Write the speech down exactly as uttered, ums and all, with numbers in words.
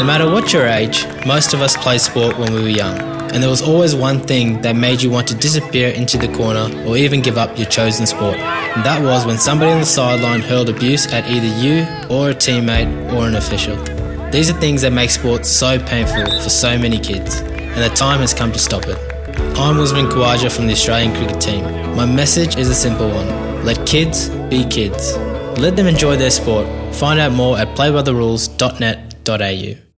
No matter what your age, most of us played sport when we were young, and there was always one thing that made you want to disappear into the corner or even give up your chosen sport. And that was when somebody on the sideline hurled abuse at either you or a teammate or an official. These are things that make sport so painful for so many kids, and the time has come to stop it. I'm Usman Khawaja from the Australian cricket team. My message is a simple one. Let kids be kids. Let them enjoy their sport. Find out more at play by the rules dot net dot a u.